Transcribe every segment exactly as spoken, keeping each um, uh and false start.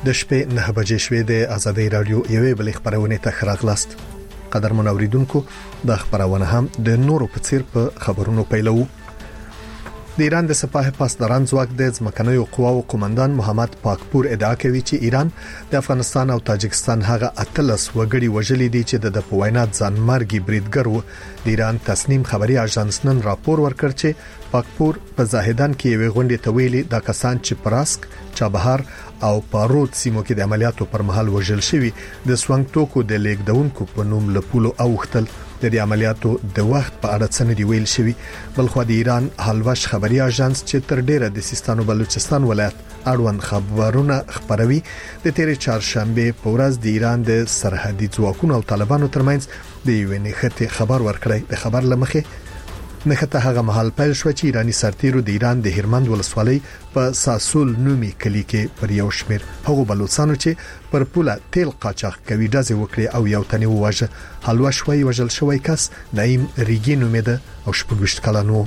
د شپې نه بجې شوې د آزادۍ رادیو یوې بلې خبرونه ته خراغلاست. قدرمن اوریدونکو د خبرونه هم د نورو په څیر په خبرونو پیلو. د ایران د سپاه پاسداران ځواک د ځمکنیو قواو قومندان محمد پاکپور ادعا کوي چې ایران د افغانستان او تاجکستان هغه اتلس وګړي وژلي دي چې د پوینا ځانمرګي بریدګر و. د ایران تسنیم خبري اژانس نن راپور ورکړ چې پاکپور په زاهدان کې یو غونډه تویلي د کسان چې پراسک چابهار او پاروت سیمو کې د عملیاتو پر مهال وژل شوی د سوانګ توکو د لیکدونکو په نوم لپولو اوختل. د دې عملیاتو د وخت په اړه څه نه دی ویل شوی. بلخو د ایران حلوش خبري اژانس چې تر ډیره د سیستان او بلوچستان ولایت اړوند خبرونه خبروي د تیرې چهارشنبه په ورځ د ایران د سرحدي ځواکونو او طالبانو ترمنځ د یو نښته خبر ورکړی. د خبر لمخه نخته هغه محل پیل شو چې ایرانی سرتیرو د ایران د هرمند ولسوالۍ په ساسول نومي کلی کې پر یو شمیر هغه بلوچستانو چې پر پوله تیل قاچاق کوي ډزې وکړي او یو تنه وواژه. حلوا شوي وژل شوی کس نعیم ریګي نومېده او شپږ کلنو.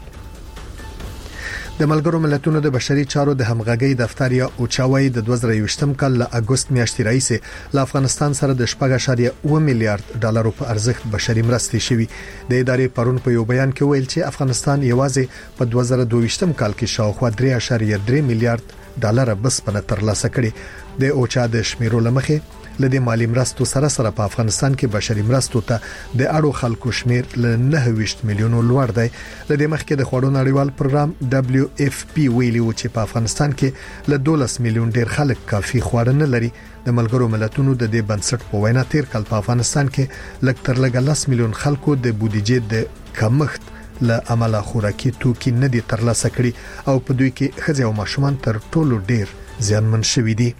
د ملګرو ملتونو د بشري چارو د همغږي دفتر یا اوچاوي د دوه زره یوویشتم کال له اگست میاشتې راهیسې له افغانستان سره د شپږ اعشاریه اوه میلیارډ ډالرو په ارزښت بشري مرستې شوي. د ادارې پرون په یو بیان کې ویل چې افغانستان یوازې په دوه زره دوه ویشتم کال کې شاوخوا درې اعشاریه درې میلیارډ ډالر بس په ترلاسه کړي. د اوچا د شمیرو لمخه لدې مالی مرستو سره سره په افغانستان کې بشري مرستو ته د اړو خلکو شمیر ل نه ویشت میلیونو لوړ دی. لدې مخکې د خوړو نړیوال پروګرام دبليو اف پی ویلي و چې په افغانستان کې ل دولس میلیون ډیر خلک کافي خواړه نه لري. د ملګرو ملتونو د دې بنسټ په وینا تیر کال په افغانستان کې لږ تر لږه لس میلیون خلکو د بودیجې د کمښت له عمله خوراکي توکي نه دي ترلاسه کړي او په دوی کې ښځې او ماشومان تر ټولو ډیر زیانمن شوي دي.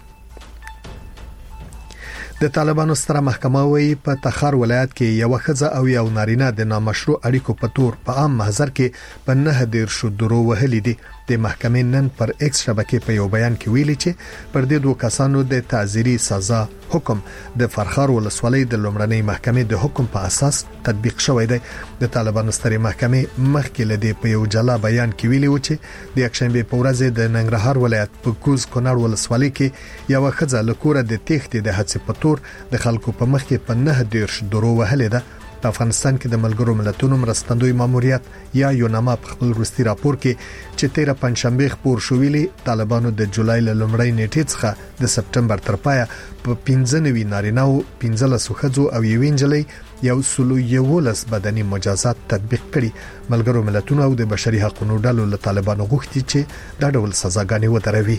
د طالبانو ستره محکمه وی په تخار ولایت کې یو ښځه او یو نارینه د نامشروع اړیکو په تور په عام محضر کې په نه دیر شو درو وهلي دي. د محکمې نن پر ایکس شبکې په یو بیان کې ویلي چې پر دې دوه کسانو د تعزیري سزا حکم د فرخار ولسوالۍ د لومړنۍ محکمې د حکم په اساس تطبیق شوی دی. د طالبانو ستره محکمې مخکې لدی په یو جلا بیان کې ویلي و چې د یکشنبه په ورځ د ننګرهار ولایت په کوز کونړ ولسوالۍ کې یو ښځه له کوره د تېښتې د هڅې په تور د خلکو په مخ کې په نه دیر شو درو وهلې ده. په افغانستان کې د ملګرو ملتونو مرستندوی ماموریت یا یوناما په خپل وروستي راپور کې چې تیره پنځشنبه خبر شو ویلي طالبانو د جولای لومړۍ نیټې څخه د سپټمبر تر پایه په پنځه نوي نارینه او پنځه لس ښځو او یو انجلۍ یو سلو یولس بدني مجازات تطبیق کړي. ملګرو ملتونو او د بشري حقوقو ډلو له طالبانو غوښتي چې دا ډول سزاګانې ودروي.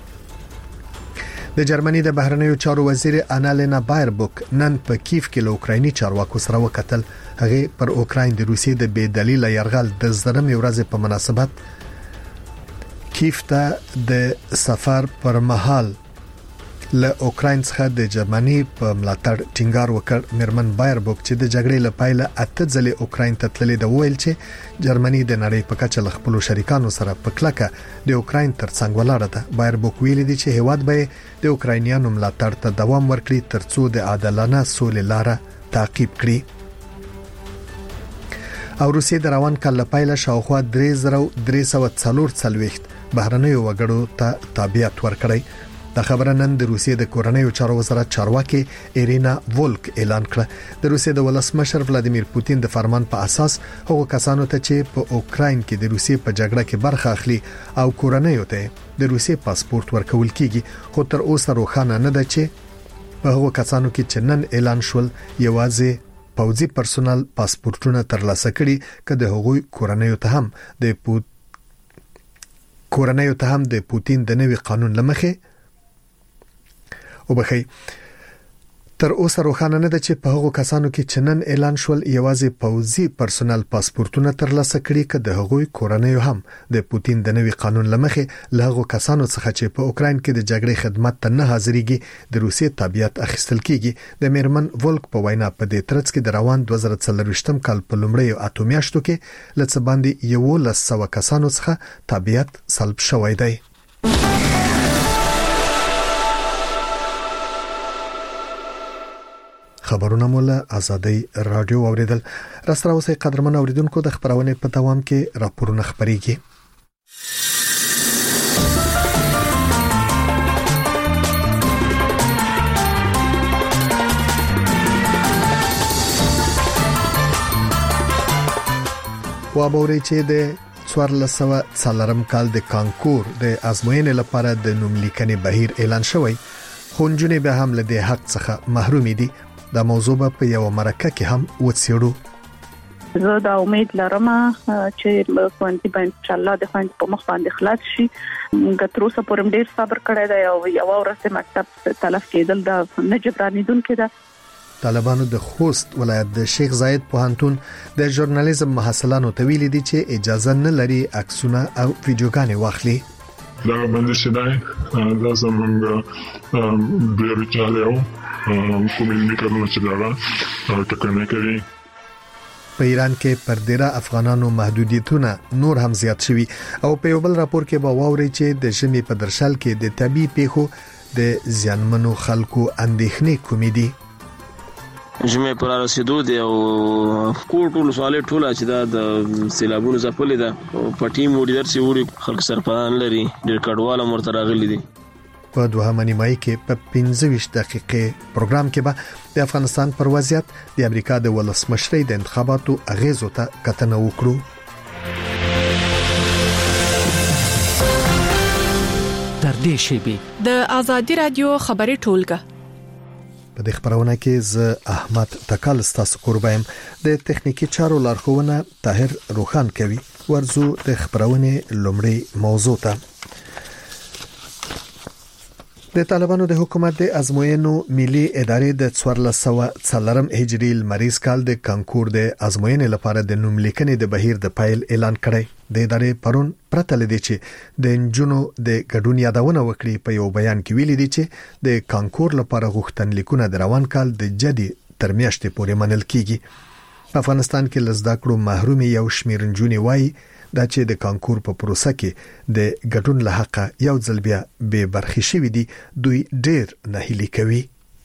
د جرمني د بهرنیو چارو وزیر انالینا بایربوک نن په کیف کې له اوکرایني چارواکو سره وکتل. هغه پر اوکراین د روسیې د بې دلیل يرغل د زرمې ورځې په مناسبت کیف ته د سفر پر مهال له اوکراین څخه د جرمني په ملاتړ ټینګار وکړ. مرمن بایربوک چې د جګړې لپاره اته ځلې اوکراین ته تللی د ویل چې جرمني د نړۍ په کچه له خپل شریکانو سره په کلکه د اوکراین ترڅنګ ولاړه ده. بایربوک ویل دي چې هیواد به د اوکراینیانو ملاتړ ته دوام ورکړي ترڅو د عادلانه سولې لاره تعقیب کړي. او روسیې د روان کال لپاره شاوخوا درې زره درې سوه څلور څلوېښت بهرنیو وګړو ته تابعیت ورکړي. دا خبره نن د روسیې د کورنیو چارو وزارت چارواکي ایرینا وولک اعلان کړه. د روسیې د ولسمشر ولادیمیر پوتین د فرمان په اساس هغو کسانو ته چې په اوکراین کې د روسیې په جګړه کې برخه اخلي او کورنیو ته د روسیې پاسپورت ورکول کیږي. خو تر اوسه روښانه نه ده چې په هغو کسانو کې چې نن اعلان شول یوازې پوځي پرسونل پاسپورتونه ترلاسه کړي کده هغوی کورنیو ته هم د پوت کورنیو ته هم د پوتین د نوي قانون لمخه وبخي تر اوسه روښانه نه ده چې په هغو کسانو کې چنن اعلان شول یوازې پوځي پرسونل پاسپورتونه ترلاسه کړي کده هغوی کورنیو هم د پوتین د نوي قانون لمخه له هغو کسانو څخه چې په اوکراین کې د جګړې خدمت ته نه حاضرېږي د روسیې تابعیت اخیستل کیږي. د میرمن ولک په وینا په دې ترڅ کې د روان دوه زره څلوېښتم کال په لومړۍ اته میاشتو کې لڅ باندې یو لس سوه کسانو څخه تابعیت سلب شوی دی. خبرونه مولا آزادۍ رادیو اوریدل. راستره اوسې قدرمن اوریدونکو د خبرونه په دوام کې راپورونه خبريږي. وابوري چې د څوارلس سوه څلورم کال د کانکور د ازموینې لپاره د نوملیکنې بهیر اعلان شوی، خو نجونې به هم له دې حق څخه محروم دي. دا موضوع په یو مرکه کې هم وڅېړو. زه دا امید لرم چې ښوونځي به ان شاء الله د ښوونځي په مخ باندې خلاص شي. موږ تر اوسه پورې ډېر صبر کړی دی او یو ورځ د مکتب تلف کېدل دا نه جبرانېدونکې ده. طالبانو د خوست ولایت د شیخ زاید پوهنتون د ژورنالیزم محصلانو ته ویلي دي چې اجازه نه لري عکسونه او ویډیوګانې واخلي. دا باندې شدای دا زمونږ ډېر چاله او کومې کارونه چې دا ټکنه کوي. په ایران کې پر ډیره افغانانو محدودیتونه نور هم زیات شوي او په یو بل راپور کې به واوري چې د ژمي په درشل کې د طبي پیښو د زیانمنو خلکو اندېښنې کومې دي. ژمه پر رسیدو دی او کوټ ټول سوالې ټول چې دا د سیلابونو ځپلې ده په ټیم وډیر سي وړي خلک سرپران لري ډېر کډواله مرته راغلي دي. په دوهمه نیمایي کې په پنځه ویشت دقیقې پروګرام کې به د افغانستان پر وضعیت د امریکا د ولسمشرۍ د انتخاباتو اغیزو ته کتنه وکړو. تر دې شی د ازادي رادیو خبري ټولګه په دې خبرونه کې ز احمد تکل ستاسو قربایم د تخنیکی چارو لارښوونه طاهر روخان کوي. ورزو د خبرونه لومړی موضوع ته. د طالبانو د حکومت د ازموینو ملي ادارې د څوارلس سوه څلورم هجري لمریز کال د کانکور د ازموینې لپاره د نوملیکنې د بهیر د پایل اعلان کړی. د ادارې پرون پرته لدی چې د انجونو د ګډون یادونه وکړي. په یو بیان کې ویلي دي چې د کانکور لپاره غوښتنلیکونه د روان کال د جدي تر میاشتې پورې منل کیږي. په افغانستان کې لزده کړو محروم یو شمیر انجونې وایي دا چې د کانکور په پروسه کې د ګډون له حق یو ځل بیا به برخې شوي دي دوی ډېر نهیلي کوي.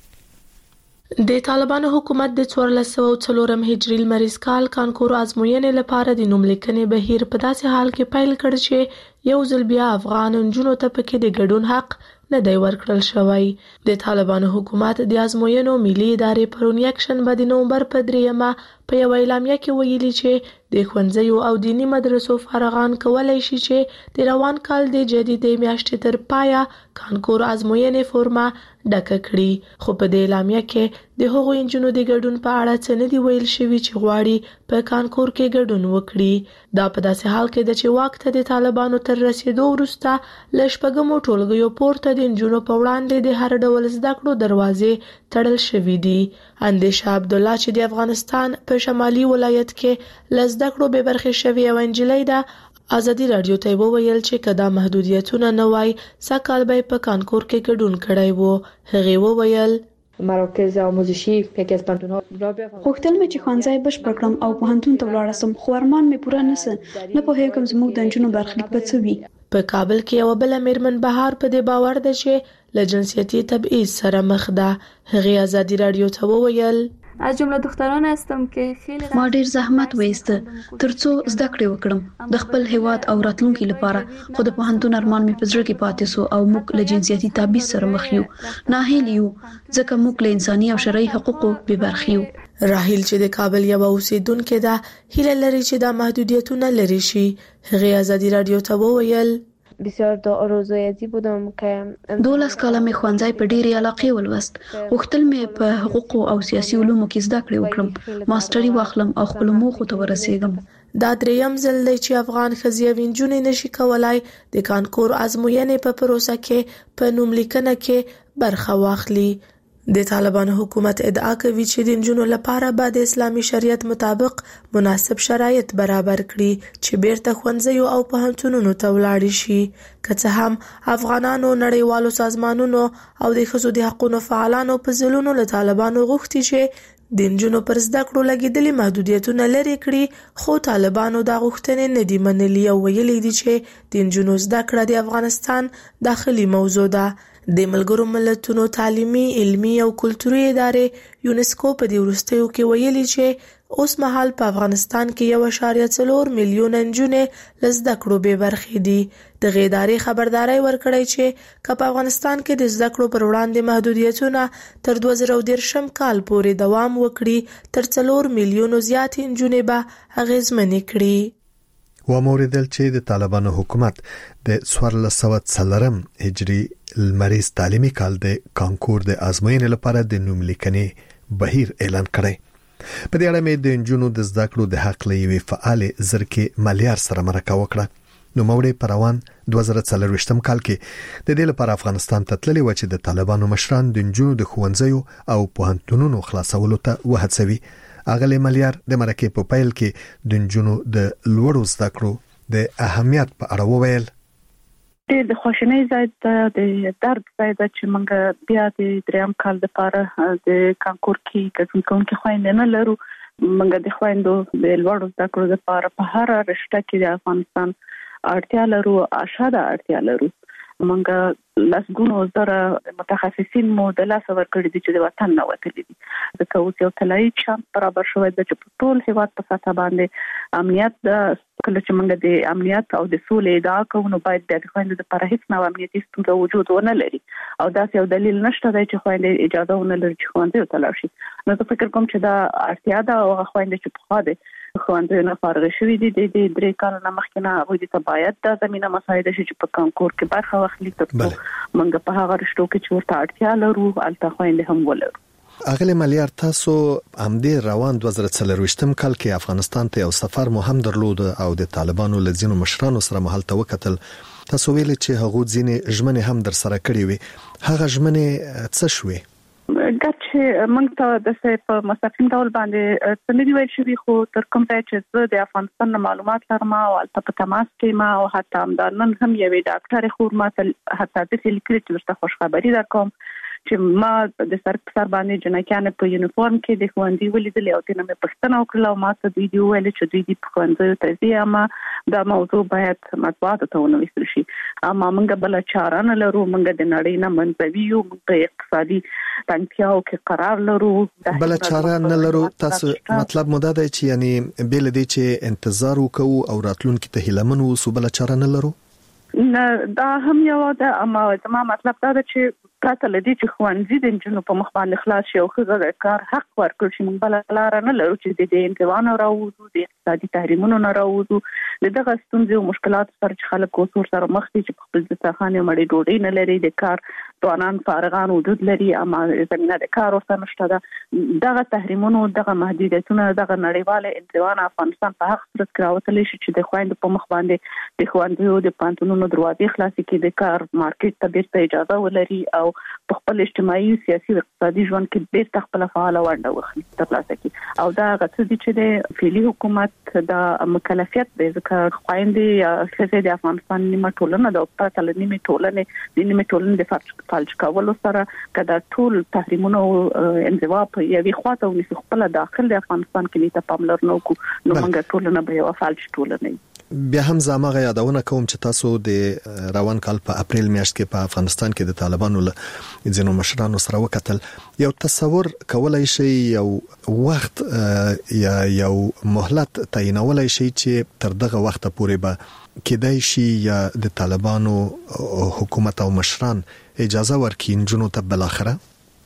د طالبانو حکومت د څوارلس سوه څلورم هجري لمریز کال کانکور ازموینې لپاره د نوملیکنې بهیر په داسې حال کې پیل کړ چې یو ځل بیا افغان نجونو ته پکې د ګډون حق نه دی ورکړل شوی. د طالبانو حکومت د ازموینو ملي ادارې پرون یکشنبه د نومبر په دریمه په یو اعلامیه کې ویلي چې د ښوونځیو او دینی مدرسو فارغان کولای شي چې د روان کال د جدي میاشتې تر پایه کانکور ازموینې فورمه ډکه کړي. خو په دې اعلامیه کې د هغو انجونو د ګډون په اړه څه نه دی ویل شوي چې غواړي په کانکور کې ګډون وکړي. دا په داسې حال کې ده چې واک ته د طالبانو تر رسیدو وروسته له شپږمو ټولګیو پورته د انجونو په وړاندې د هر ډول زده کړو دروازې تړل شوي دي. اندیشه عبدالله چې د افغانستان په شمالي ولایت کې له زده کړو بې برخې شوې یوه نجلۍ ده ازادي رادیو ته وویل چې کدا محدودیتونه نه وای سکهال به په کانکور کې ګډون کړی وو. هغې وویل مراکز آموزشی یکی از پانتون‌ها غوښتل مې چې ښوونځی بشپړ کړم او پوهنتون ته ولاړ شم خو ارمان مې پوره نسه. نه پوهېږم زموږ د نجونو برخلیک به څه وي. په کابل کې یوه بله میرمن بهار په دې باور ده چې له جنسیتي تبعیض سره مخ ده. هغې ازادي رادیو ته وویل از جمله دختران هستم که خیلی ما ډیر زحمت وایسته ترڅو زده کړې وکړم د خپل هیواد او راتلونکي لپاره. خو د پوهنتون ارمان مې په زړه کې پاتې سو او موږ له جنسیتي تبعیض سره مخ یو. ناهیل یو ځکه موږ له انساني او شرعي حقوقو بې برخې یو. راهیل چې د کابل یوه اوسیدونکې ده هیله لري چې دا محدودیتونه لرې شي. هغې ازادي رادیو ته وویل بسیار دا آرزویتی بودم که دولس کاله مې ښوونځی په ډېرې علاقې ولوست. غوښتل مې په حقوقو او سیاسي علومو کې زده کړې وکړم، ماسټري واخلم او خپلو موخو ته ورسېږم. دا دریم ځل دی چې افغان ښځې او نجونې نشي کولای د کانکور ازموینې په پروسه کې په نوملیکنه کې برخه واخلي. د طالبانو حکومت ادعا کوي چې د نجونو لپاره به د اسلامي شریعت مطابق مناسب شرایط برابر کړي چې بیرته ښوونځیو او پوهنتونونو ته ولاړې شي. که څه هم افغانانو، نړیوالو سازمانونو او د ښځو د حقونو فعالانو په ځلونو له طالبانو غوښتي چې د نجونو پر زده کړو لګېدلي محدودیتونه لرې کړي، خو طالبانو دا غوښتنې نه دي منلي او ویلي دي چې د نجونو زده کړه د افغانستان داخلي موضوع ده. د ملګرو ملتونو تعلیمي، علمي او کلتوري ادارې یونسکو په دې وروستیو کې ویلي چې اوس مهال په افغانستان کې یو اعشاریه څلور میلیونه نجونې له زده کړو بې برخې دي. دغې ادارې خبرداری ورکړی چې که په افغانستان کې د زده کړو پر وړاندې محدودیتونه تر دوه زره دېرشم کال پورې دوام وکړي، تر څلور میلیونو زیاتې نجونې به اغېزمنې کړي. و موریدل چې د طالبانو حکومت د څوارلس سوه څلورم هجری لمریز تعلیمي کال د کانکور د ازموینې لپاره د نوم لیکنې بهیر اعلان کړی. په دې اړه مې د انجونو د زده کړو د حق لوي فعال زرکې مالیار سره مرکه وکړه. نو موړې پروان دوه زره څلرویشتم کال کې د دې لپاره افغانستان ته تللی و چې د طالبانو مشران د انجونو د ښوونځیو او پوهنتونونو خلاصولو ته وهڅوي. اغلی مالیار د مرکې په پیل کې د انجونو د لوړو زده کړو د اهمیت په اړه وویل. د خوشنۍ ځای د درد ځای چې موږ بیا د دریم کال لپاره د کانکور کې ګډون کوونکي خويندې نه لرو. موږ د خويندو د لوړو زده کړو لپاره په هر رشته کې د افغانستان اړتیا لرو، اشاده اړتیا لرو. موږ لاسګونو زره متخصصین مو د لاس ورکړي دي چې د وطن نه وتلي دي. د کوڅې او تلای چانس برابر شوی د چې په ټول هیواد په ساته باندې امنیت د کله چې موږ د امنیت او د سولې ادعا کوو نو باید د خويندو د پر هیڅ نو امنیتي ستونزه وجود ونه لري او دا یو دلیل نشته دی چې خويندې اجازه ونه لري چې خوندې وتلل شي. نو زه فکر کوم چې دا اړتیا ده او خويندې چې په خاطر خوندې نه فارغ شوي دي د درې کال نه مخکې نه وایي ته باید د زمينه مساعده شي چې په کانکور کې برخه واخلي ترڅو موږ په هغه رشتو کې چې ورته اړتیا لرو الته خويندې هم ولرو. اغلی مالیار تاسو امدې روان دوه زره څلرویشتم کال کې افغانستان ته یو سفر مهم درلود او د طالبانو لزینو مشرانو سره مهال ته وکتل. تاسو ویل چې هغه ځینې ژمنې هم در سره کړې وي. هغه ژمنې څه شوې؟ ګټه موږ ته د څه په مستقیم ډول باندې څنګه دی ویل شوی خو تر کوم ځای چې زه د افغانستان معلومات لرم او البته په تماس کې ما او حتی همدارنن هم یو ډاکټر خور ما ته حتی د فلیکري چې خوش خبری درکوم چې ما د سر سر باندې جنکیان په یونیفورم کې د خوندې ولیدل او تنه مې پښتنه وکړه او ما ته دوی دی ویل چې دوی د خوندې ته زیاما دا موضوع باید مطبوعات ته ونوستل شي. اما موږ بل چاره نه لرو، موږ د نړۍ نه منځوي یو په اقتصادي تنګیاو کې قرار لرو، بل چاره نه لرو. تاسو مطلب مو دا دی چې یعنی بل دي چې انتظار وکاو او راتلونکي ته هیلمن وو، بل چاره نه لرو. نه دا هم یو ده، اما زما مطلب دا ده چې پراته لدی چې خوانځي د جنو په مخ باندې خلاص شي او خزه د کار حق ورکړي چې موږ بل لار نه لرو چې د دې انتوان راوځو د اقتصادي تحریمونو نه راوځو دغه ستونزې او مشکلات سره چې خلک اوسور سره مخ دي چې خپل د ځخانه مړې ډوډۍ نه لري، د کار توانان فارغان وجود لري، اما زمينه د کار ورته نشته ده. دغه تحریمونو دغه محدودیتونه دغه نړیواله انتوان افغانستان په حق سره کراوتل شي چې د خويند په مخ باندې د خوندو د پانتونونو دروازې خلاصې کې د کار مارکیټ ته بیرته اجازه ولري او په خپل اجتماعي سیاسي او اقتصادي ژوند کې بیرته خپل فعال ونډه واخلي ترلاسه کړي. او دا غوښتل دي چې د فعلی حکومت د مکلفیت د ذکر خويندې یا خزه د افغانستان نیمه ټولنه د پرته نیمه ټولنه د نیمه ټولنه د فالج کولو سره کدا ټول تحریمونو انزوا په یوې خواته ونیسي خپل داخل د افغانستان کې ته پاملرنه وکړو نو موږ ټولنه به یو فالج ټولنه. بیا هم زموږه یادونه کوم چې تاسو د روان کال په اپریل میاشت کې په افغانستان کې د طالبانو له ځینو مشرانو سره وکتل. یو تصور کولای شي یو وخت یا یو مهلت تعینولای شي چې تر دغه وخت پورې به کېدای شي یا د طالبانو حکومت او مشران اجازه ورکړي جنو ته بل اخره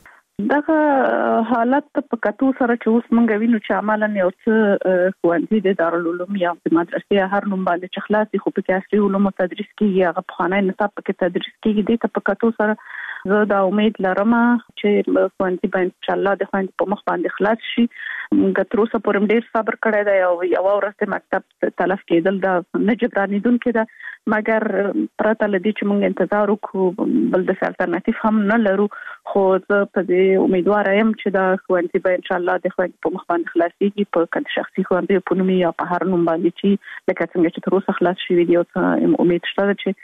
دغه حالت په کتو سره چې اوس مونږ وینو چې عملاً یو څه ښوونځي د دارالعلوم یا د مدرسې هر نوم باندې چې خلاصي خو په عصري علومو تدریس کیږي، هغه په خانه نصاب کې تدریس کیږي. د ته په کتو سره زه دا امید لرم چې ښوونځي به ان شاء الله د خويند په مخ باندې خلاص شي. موږ تر اوسه پورې ډیر صبر کړی دی او یو ورځ مکتب تلف کېدل دا نه جبرانیدونکې ده، مګر پرته لدی چې موږ انتظار وکړو بل د الټرناتیو هم نه لرو. خو زه په دې امیدوار یم چې دا ښوونځي به ان شاء الله د خويند په مخ باندې خلاصيږي په کله شخصي ښوونځي په نوم یا په هر نوم باندې چې لکه څنګه چې تر اوسه خلاص شوی دی. او امید شته چې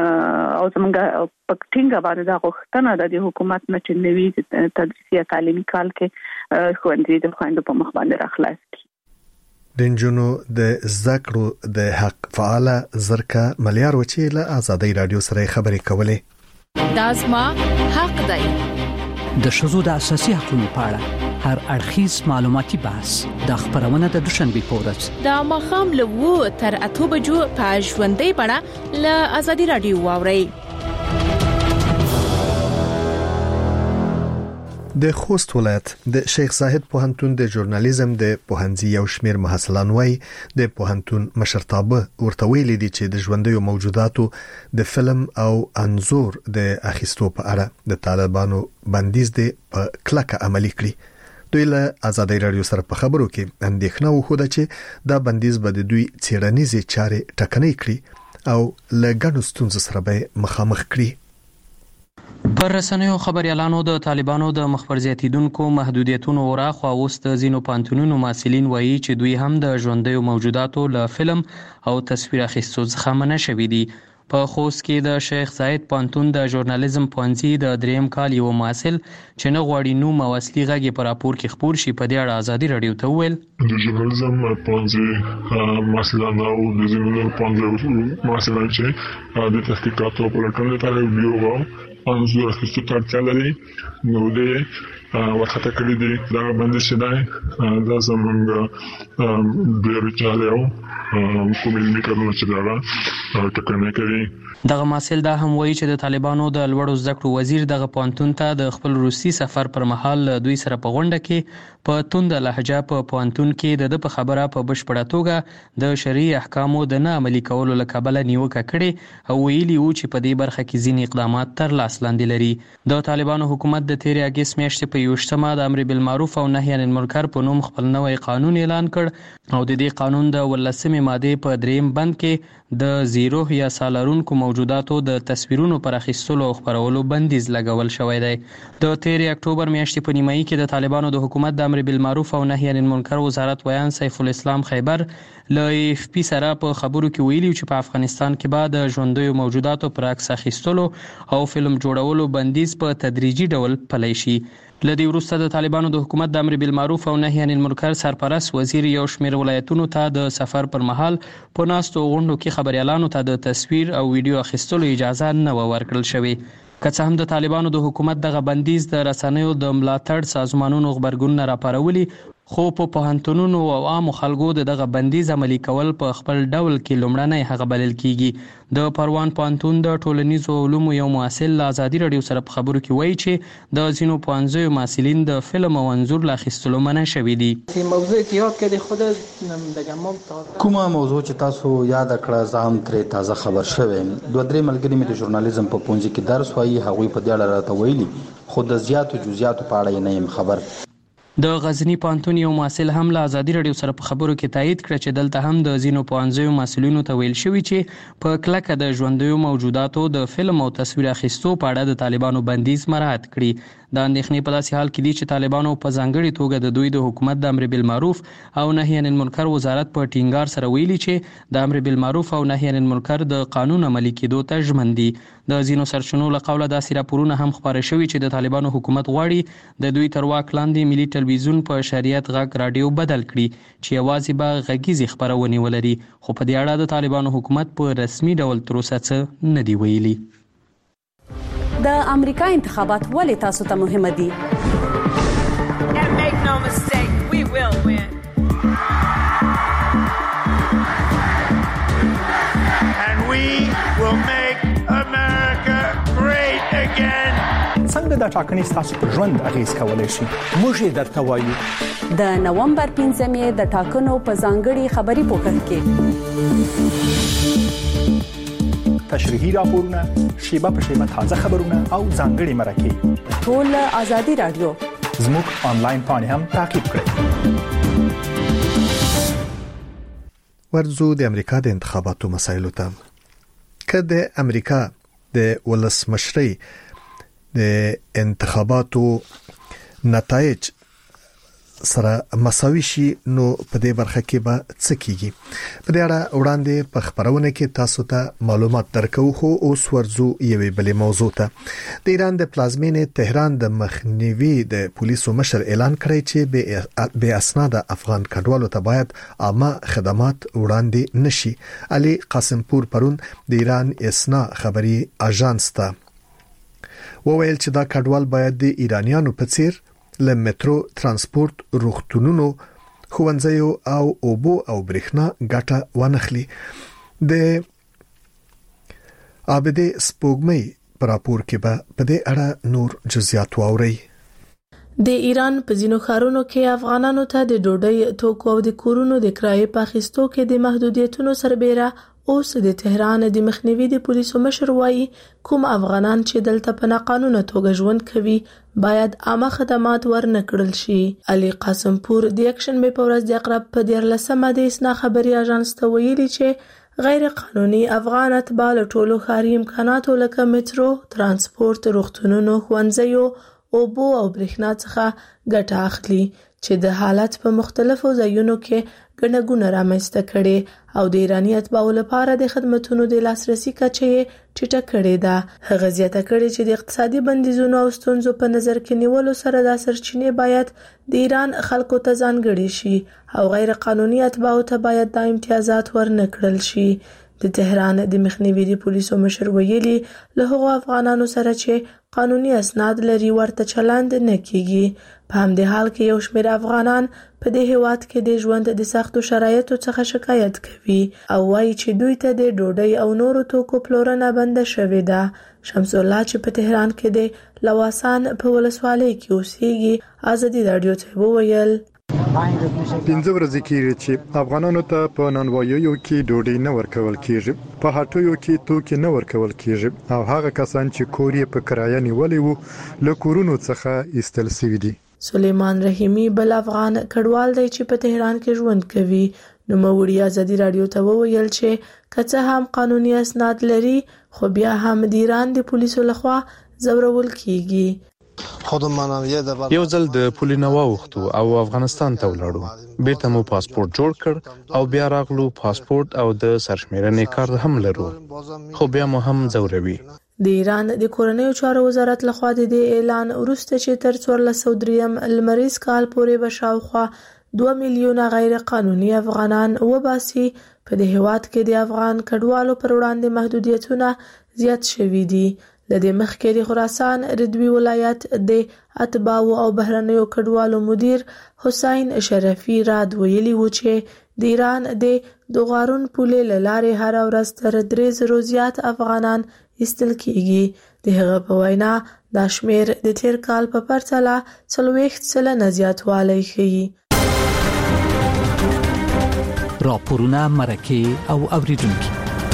او زمونږ په ټینګه باندې دا غوښتنه ده د حکومت نه چې نوي تدریسي تعلیمي کال کې ښوونځي د خويند په مخ باندې راخلاص کړي. د نجونو د زده کړو د حق فعال زرکه مالیار وچی له آزادۍ رادیو سره خبرې کولې. دا زما حق دی. د شذو د اساسي حقوقو په اړه هر اړخیز معلوماتي بحث د خبرونه د دوشنبه پورز د مخام له وو تر اته بجو په ژوندۍ بڼه له آزادۍ رادیو واوري. د خوست ولایت د شیخ زاهد پوهنتون د ژورنالیزم د پوهنځي یو شمیر محصلان وای د پوهنتون مشرتابه ورته ویلي دي چې د ژوندیو موجوداتو د فلم او انزور د اخیستو په اړه د طالبانو بندیز دی په کلکه عملي کړی. دوی له آزادۍ رادیو سره په خبرو کې اندېښنه وښوده چې دا بندیز به د دوی څېړنیزې چارې ټکنۍ کړي او له ګڼو ستونزو سره به مخامخ کړي. پر رسنیو خبريالانو د طالبانو د مخبر زیاتیدونکو محدودیتونو وراخوا اوس د ځینو پانتونونو مسؤلین وایي چې دوی هم د ژوندیو موجوداتو له فلم او تصویر اخیستو څخه منع شوي دي. په خوست کې د شیخ زاید پانتون د ژورنالیزم پوهنځي د دریم کال یو محصل چې نه غواړي نوم او اصلي غږ په راپور کې خپور شي په دې اړه ازادي رادیو ته وویل د ژورنالیزم پوهنځي محصلان او د ژورنالیزم پوهنځي محصلان چې د تحقیقاتو په لټون لپاره ویډیو انزور اخیستو ته اړتیا لري نو دې ورخطه کړی دی دا باندې شدای دا زمونږ ډېر چاله او کوم علمي کارونه چې دا ټکنه کوي. دغه محصل دا هم وایي چې د طالبانو د لوړو زده کړو وزیر دغه پوهنتون ته د خپل روسي سفر پر مهال دوی سره په غونډه کې په توند لهجه په پوهنتون کې د په خبره په بشپړه توګه د شرعي احکامو د نه عملي کولو له کبله نیوکه کړې او ویلي وو چې په دې برخه کې ځینې اقدامات تر لاس لاندې لري. د طالبانو حکومت د تیرې اګست میاشتې په یوشتمه د امر بالمعروف او نهي عن المنکر په نوم خپل نوی قانون اعلان کړ او د دې قانون د ولسمې ماده په دریم بند کې د زیرو یا سالارونکو موجوداتو د تصویرونو پر اخیستلو او خپرولو بندیز لګول شوی دی. د تیرې اکتوبر میاشتې په نیمایي کې د طالبانو د حکومت د امر بالمعروف او نهي عن المنکر وزارت ویان سیف الاسلام خیبر له اف پی سره په خبرو کې ویلي چې په افغانستان کې بعد د ژوندیو موجوداتو پر عکس اخیستلو او فلم جوړولو بندیز په تدریجي ډول پلی شي. لدی وروسته د طالبانو د حکومت د امر بالمعروف او نهي عن المنکر سرپرست وزیر یو شمیر ولایتونو ته د سفر پر مهال په ناستو غونډو کې خبريالانو ته د تصویر او ویډیو اخیستلو اجازه نه ورکړل شوې. که څه هم د طالبانو د حکومت دغه بندیز د رسنیو د ملاتړ سازمانونو خبرګونونه راپارولي خو په پوهنتونونو او عامو خلکو دغه بندیز عملي کول په خپل ډول کې لومړنی هغه بلل کیږي. د پروان پوهنتون د ټولنیزو علومو یو محصل له آزادي رادیو سره په خبرو کې وایي چې د ځینو پوهنځیو محصلین د فلم او انځور له اخیستلو منع شوي دي. موضوع کې یاد کړي خود کومه موضوع چې تاسو یاد کړه زه هم ترې تازه خبر شوم. دوه درې ملګري مې د ژورنالیزم په پوهنځي کې درس وایي هغوی په دې اړه راته ویلي خو د زیاتو جزئیاتو په اړه نه یم خبر. د غزنی پوهنتون یو محصل هم له آزادي رادیو سره په خبرو کې تایید کړ چې دلته هم د ځینو پوهنځیو مسؤلینو ته ویل شوي چې په کلکه د ژوندیو موجوداتو د فلم او تصویر اخیستو په اړه د طالبانو بندیز مراعات کړي. د اندېښنې په داسې حال کې دي چې طالبانو په ځانګړي توګه د دوی د حکومت د امر بالمعروف او نهي عن المنکر وزارت په ټینګار سره ویلي چې د امر بالمعروف او نهي عن المنکر د قانون عملي کېدو ته ژمن دي. د ځینو سرچینو له قوله داسې راپورونه هم خپاره شوي چې د طالبانو حکومت غواړي د دوی تر واک لاندې ملي ټلویزیون په شریعت غږ رادیو بدل کړي چې یوازې به غږیزې خپرونې ولري خو په دې اړه د طالبانو حکومت په رسمي ډول تر اوسه څه نه دی ویلي. د امریکا انتخابات ولې تاسو ته مهمه دي؟ And make no mistake, we will win. And we will make America great again. څنګه دا ټاکنې ستاسو په ژوند اغیز کولی شي؟ موږ یې درته وایو. د نومبر پنځمې د ټاکنو په ځانګړي خبري پوښښ کې تشریحي راپورونه، شیبه په شیبه تازه خبرونه او ځانګړي مرکې ټول آزادي رادیو زموږ آنلاین پاڼې هم تعقیب کړئ. ورځو د امریکا د انتخاباتو مسایلو ته. که د امریکا د ولسمشرۍ د انتخاباتو نتایج سره مساوي شي نو په دې برخه کې به څه کیږي؟ په دې اړه وړاندې په خبرونه کې تاسو ته معلومات درکو خو اوس ورځو یوې بلې موضوع ته. د ایران د پلازمینې تهران د مخنیوي د پولیسو مشر اعلان کړی چې بې اسناده افغان کډوالو ته باید عامه خدمات وړاندې نشي. علي قاسم پور پرون د ایران اسنا خبري اژانس ته وویل چې دا کډوال باید د ایرانیانو په څیر له مترو ترانسپورت روغتونونو ښوونځیو او اوبو او برېښنا ګټه وانخلي. د عابدې سپوږمۍ په راپور کې به په دې اړه نور جزئیات واورئ. د ایران په ځینو ښارونو کې افغانانو ته د ډوډۍ توکو او د کورونو د کرایې په اخیستو کې د محدودیتونو سربېره اوس د تهران د مخنیوي د پولیسو مشر وایي کوم افغانان چې دلته په ناقانونه توګه ژوند کوي باید عامه خدمات ورنه کړل شي. علي قاسمپور د یکشنبې په ورځ د اقرب په دیارلسمه د اسنا خبري اژانس ته ویلي چې غیر قانوني افغان اتباع له ټولو ښاري امکاناتو لکه میټرو، ترانسپورت، روغتونونو، ښوونځیو، اوبو او برېښنا څخه ګټه اخلي چې د حالت په مختلفو ځایونو کې ګڼه ګوڼه رامنځته کړي او د ایراني اتباعو لپاره د خدماتو د لاسرسي کچه یې ټیټه کړې ده. هغه زیاته کړې چې د اقتصادي بندیزونو او ستونزو په نظر کې نیولو سره دا سرچینې باید د ایران خلکو ته ځانګړې شي او غیر قانوني اتباعو ته باید دا امتیازات ورنه کړل شي. د تهران د مخنیوي د پولیسو مشر ویلي له هغو افغانانو سره چې قانوني اسناد لري ورته چلند نه کیږي. په همدې حال کې یو شمېر افغانان په دې هیواد کې د ژوند د سختو شرایطو څخه شکایت کوي او وایي چې دوی ته د ډوډۍ او نورو توکو پلورنه بنده شوې ده. شمس الله چې په تهران کې د لواسان په ولسوالۍ کې اوسېږي ازادي رادیو ته وویل پنځه ورځې کېږي چې افغانانو ته په نانواییو کې ډوډۍ نه ورکول کېږي، په هټیو کې توکي نه ورکول کېږي او هغه کسان چې کور یې په کرایه نیولې وو له کورونو څخه ایستل شوي دي. سلیمان رحیمی بل افغان کډوال دی چې په تهران کې ژوند کوي. نو موري ازادي رادیو ته وویل چې کڅه هم قانوني اسناد لري خو بیا هم د ایران د پولیسو لخوا زورول کیږي. یو ځل د پولي نه واوښتو او افغانستان ته ولاړو، بیرته مو پاسپورت جوړ کړ او بیا راغلو. پاسپورت او د سرشمیرنې کارت هم لرو خو بیا مو هم زوروي. د ایران د کورنیو چارو وزارت لخوا د دې اعلان وروسته چې تر څوارلس سوه دریم لمریز کال پورې به شاوخوا دوه میلیونه غیر قانوني افغانان وباسي. په دې هیواد کې د افغان کډوالو پر وړاندې محدودیتونه زیات شوي دي. د دې مخکې د خراسان ردوی ولایت د اتباعو او بهرنیو کډوالو مدیر حسین شرفي راد ویلي و چې د ایران د دوغارون پولې له لارې هر ورځ تر درې زرو زیات افغانان ایستل کیږي. د هغه په وینا دا شمیر د تیر کال په پرتله څلوېښت سلنه زیاتوالی ښیي. راپورونه، مرکې او اوریدونکي.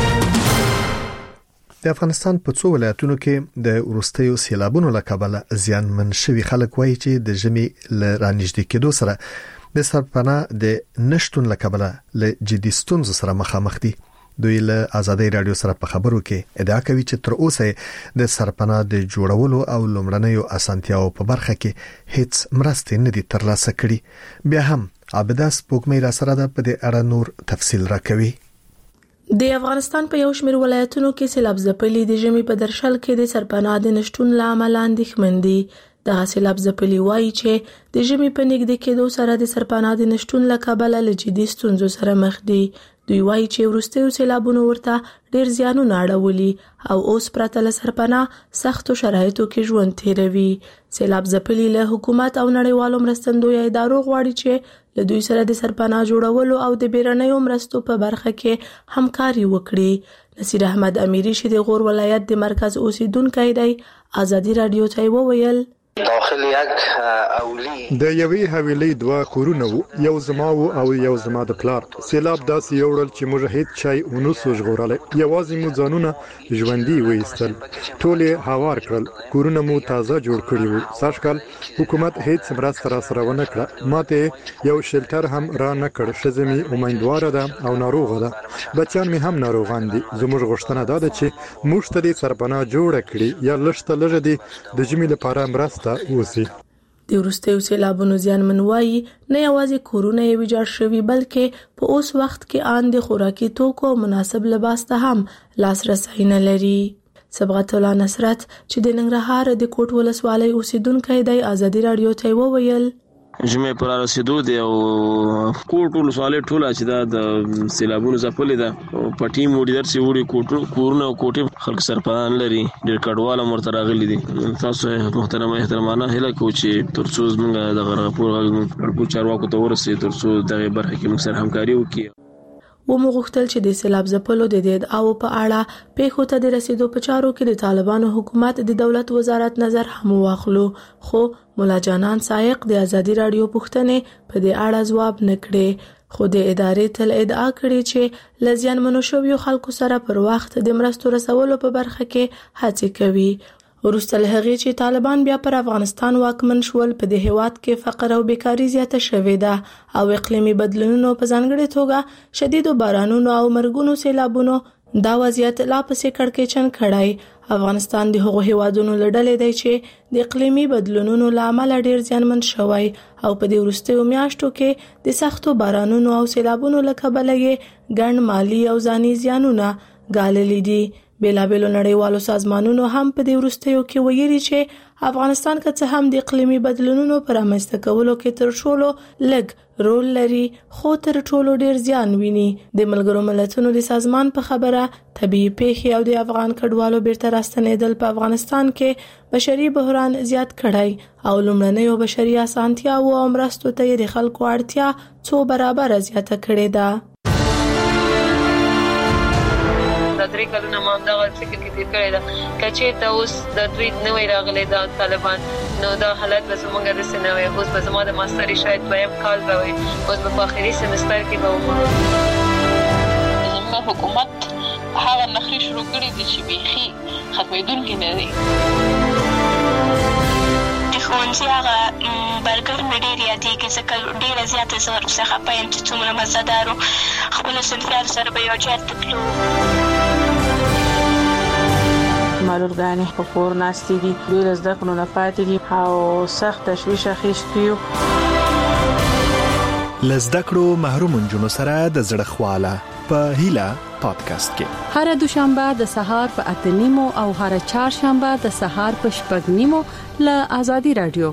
د افغانستان په څو ولایتونو کې د وروستیو سیلابونو له کبله زیانمن شوي خلک وایي چې د ژمي له رانږدې کېدو سره د سرپناه د نشټون له کبله له جدي ستونزو سره مخامخ دي. دوی له ازادي رادیو سره په خبرو کې ادعا کوي چې تر اوسه د سرپناه د جوړولو او لومړنیو اسانتیاو په برخه کې هیڅ مرستې نه دي ترلاسه کړي. بیا هم عبدالله سپوږمۍ را سره ده په دې اړه نور تفصیل راکوي. د افغانستان په یو شمېر ولایتونو کې سیلاب ځپلي د ژمي په درشل کې د سرپناه د نشټون له امله اندېښمن دي. دغه سیلاب ځپلي وایي چې د ژمي په نږدې کېدو سره د سرپناه د نشټون له کبله له جدي ستونزو سره مخ دي. دوی وایي چې وروستیو سیلابونو ورته ډېر زیانونه اړولي او اوس پرته له سرپناه سختو شرایطو کې ژوند تیروي. سیلاب ځپلي له حکومت او نړیوالو مرستندویه ادارو غواړي چې له دوی سره د سرپناه جوړولو او د بیرنیو مرستو په برخه کې همکاري وکړي. نصیر احمد امیری چې د غور ولایت د مرکز اوسیدونکی دی ازادي رادیو ته وویل داخل یک اولی د یوې حویلۍ دوه کورونه وو، یو زما وو او یو زما د پلار. سیلاب داسې یوړل چې موږ هیڅ چای ونسو ژغورلی، یوازې مو ځانونه ژوندي وایستل، ټول یې هوار کړل، کورونه مو تازه جوړ کړي وو. سږکال حکومت هیڅ مرسته راسره ونه کړه، ماته یو شلټر هم را نه کړ. ښځه مې امیندواره ده او ناروغه ده، بچیان مې هم ناروغان دي. زموږ غوښتنه دا ده چې موږ ته دې سرپناه جوړه کړي یا لږ ته لږه دې د ژمي لپاره مرسته وسی. د وروستیو سیلابونو زیانمن وایي نه یوازې کورونه یې ویجاړ شوي بلکې په اوس وخت کې آن د خوراکي توکو مناسب لباس ته هم لاسرسی نه لري. صبغت الله نصرت چې د ننګرهار د کوټ ولسوالۍ اوسیدونکی دی ازادي رادیو ته وویل ژمي پر رسیدو دی او کوټ ولسوالۍ ټوله چې دا د سیلابونو ځپلې ده په ټیم وړي درسي وړي کوټ کورونه او کوټې خلک سرپناه لري ډېر کډوال مرته راغلي دي. تاسو محترمه احترامانه هله کو چې ترڅو زمونږ د غرغپور غږ چارواکو ته ورسي ترڅو دغه برخه کې موږ سره همکاري وکړي. و مغختل چې د سیلاب ځپلو د دې او په اړه پیښو ته د رسیدو په چارو کې د طالبانو حکومت د دولت وزارت نظر هم واخلو خو مولا جانان سایق د ازادي رادیو پوښتنې په دې اړه ځواب نکړي خو د ادارې تل ادعا کړې چې لزیان منو شویو خلکو سره پر وخت د مرستو رسولو په برخه کې هڅه کوي وروسته له هغې چې طالبان بیا پر افغانستان واکمن شول په دې هیواد کې فقر او بیکاری زیاته شوې ده او اقلیمي بدلونونو په ځانګړي توګه شدید بارانونو او مرګونو سیلابونو دا وضعیت لا پسې کړکېچن کړی افغانستان د هغو هیوادونو له ډلې دی چې د اقلیمي بدلونونو له امله ډیر زیانمن شوی او په دې وروستیو میاشتو کې د سختو بارانونو او سیلابونو له کبله یې ګڼ مالی او ځاني زیانونه ګاللي دي بیلابیلو نړیوالو سازمانونو هم په دې وروستیو کې ویلي چې افغانستان که څه هم د اقلیمي بدلونونو پر رامنځته کولو کې تر ټولو لږ رول لري خو تر ټولو ډیر زیان ویني د ملګرو ملتونو د سازمان په خبره طبيعي پیښې او د افغان کډوالو بیرته راستنېدل په افغانستان کې بشري بحران زیات کړی او لومړنیو بشري اسانتیاو او مرستو ته د خلکو اړتیا څو برابر زیاته کړې ده درې کلونه ما دغه فکر کې تیر کړی دا کچې ته اوس د دوی نوې راغلي دا طالبان نو دا حالت به زموږ د سنوي اوس به زموږ د ماستري شاید دویم کال راوي اوس په اخري سمستر کې به ومه زموږ حکومت هغه نخري شروع کړی دي چې بيخي ختمېدونکي نه دي ښوونځي هغه برګر مې ډېر یادېږي ځکه ډېره زیاته زه ورڅخه پایم چې څومره مزهدار و خپلو صنفیانو سره به یو چېرته تلو معلولګانې په کور ناستې دي ډېر زده کړو نه پاتې دي او سخت تشویش اخیستی یو له زده کړو محروم نجونو سره د زړه خواله په هیله پادکاسټ کې هر دوشنبه د سهار په اته نیمو او هر چهارشنبه د سهار په شپږ نیمو له ازادي رادیو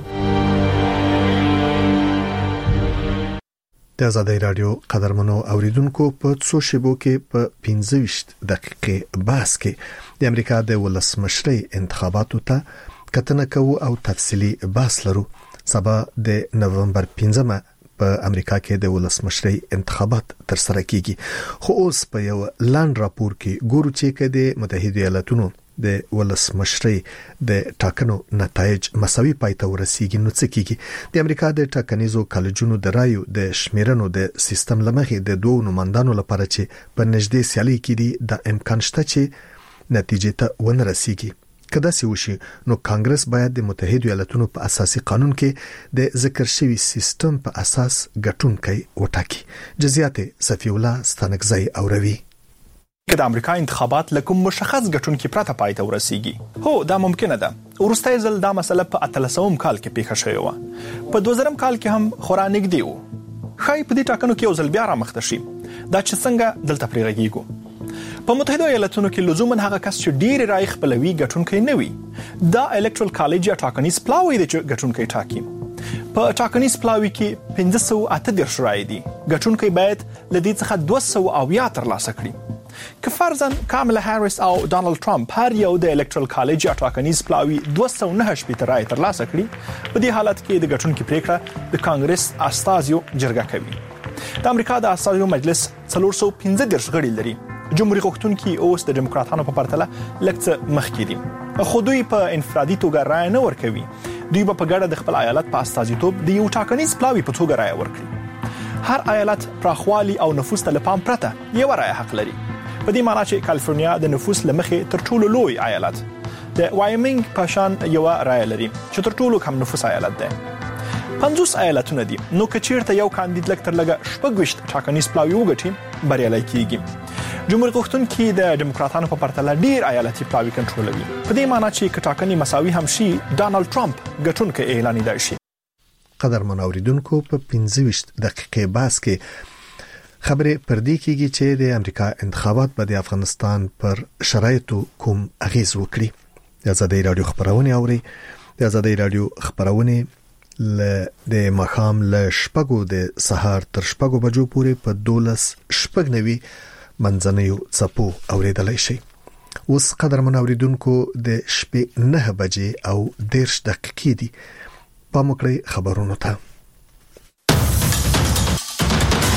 د ازادي رادیو قدرمنو اوریدونکو په څو شیبو کې په پنځه ویشت دقیقې بحث کې د امریکا د ولسمشرۍ انتخاباتو ته کتنه کوو او تفصیلی بحث لرو سبا د نومبر پنځمه په امریکا کې د ولسمشرۍ انتخابات تر سره کیږي خو اوس په یو لاند راپور کې ګورو چې کده متحده ایالاتونو د ولسمشرۍ د ټاکنو نتایج مساوي پایته ورسیږي نو څه کیږي د امریکا د ټاکنیزو کالجونو د رایو د شمیرنو د سیستم لمخې د دوه نمائندانو لپاره چې په نږدې سیالي کې دي د امکان شته چې نتیجې ته ونه رسیږي کله چې وشي نو کانګرس باید د متحده ایالاتونو په اساسي قانون کې د ذکر شوی سیستم په اساس ګټونکي وټاکي جزئیات صفی الله ستانکزی اوروي که د امریکا انتخابات لکه مشخص ګټونکي پرته پایته ورسیږي هو دا ممکنه ده ورسته ځل دا مسله په اتلسم کال کې پیښه شوې و په دوه زرم کال کې هم خورا نږدې و خای په دې ټاکنو کې ځل بیا را مخته شي دا چې څنګه دلته پرېږیږي په متحده ایالاتونو کې لزومن هغه کس چې ډیر رای خپلوي ګټونکي نه وي دا الکټرال کالج یا ټاکنیز پلاوی د ګټونکي ټاکي په ټاکنیز پلاوی کې پنځه سوه اته دېرش رای دي ګټونکي باید لدې څخه دوه سوه اویا ترلاسه کړي که فرضاً کاملا هاریس او ډانلډ ټرمپ هر یو د الکټرال کالج یا ټاکنیز پلاوی دوه سوه نهه شپېته رای ترلاسه کړي په دې حالت کې د ګټونکي پریکړه د کانګرس استازیو جرګه کوي د امریکا د استازیو مجلس څلور سوه پنځه دېرش غړي لري جمهوریت غوښتونکي اوس د ډیموکراتانو په پرتله لکه مخکې دي خو دوی په انفرادي توګه رای نه ورکوي دوی په ګډه د خپل ایالت په استازیتوب د یو ټاکنیز پلاوی په توګه رای ورکړي هر ایالت پراخوالي او نفوس ته لپام پرته یو رای حق لري په دې معنی چې کالیفورنیا د نفوس لمخې تر ټولو لوی ایالت د وایمنګ په شان یو رای لري چې تر ټولو کم نفوس ایالت دی پنځوس ایالتونه دي نو که چیرته یو کاندید لکه تر لږه شپږ ویشت ټاکنیز پلاوی وګټي بریالی کیږي جمهوریت غوښتونکي د ډیموکراتانو په پرتله ډیر ایالتي پلاوی کنټرولوي په دې معنی چې کټاکني مساوي هم شي ډانلډ ټرمپ ګټونکي اعلانېدای شي قدرمن اوریدونکو په پنځه ویشت دقیقې بحث کې خبرې پر دې کېږي چې د امریکا انتخابات به د افغانستان پر شرایطو کوم اغیز وکړي د ازادي رادیو خبرونه اوري د ازادي رادیو خبرونه ل د مخام ل شپږو د سهار تر شپږو بجو پورې په دولس شپږ نوي منځنیو څپو اوریدلای شي اوس قدرمن اوریدونکو د شپې نه بجې او دیرش دقیقې دي په مکړې خبرونو ته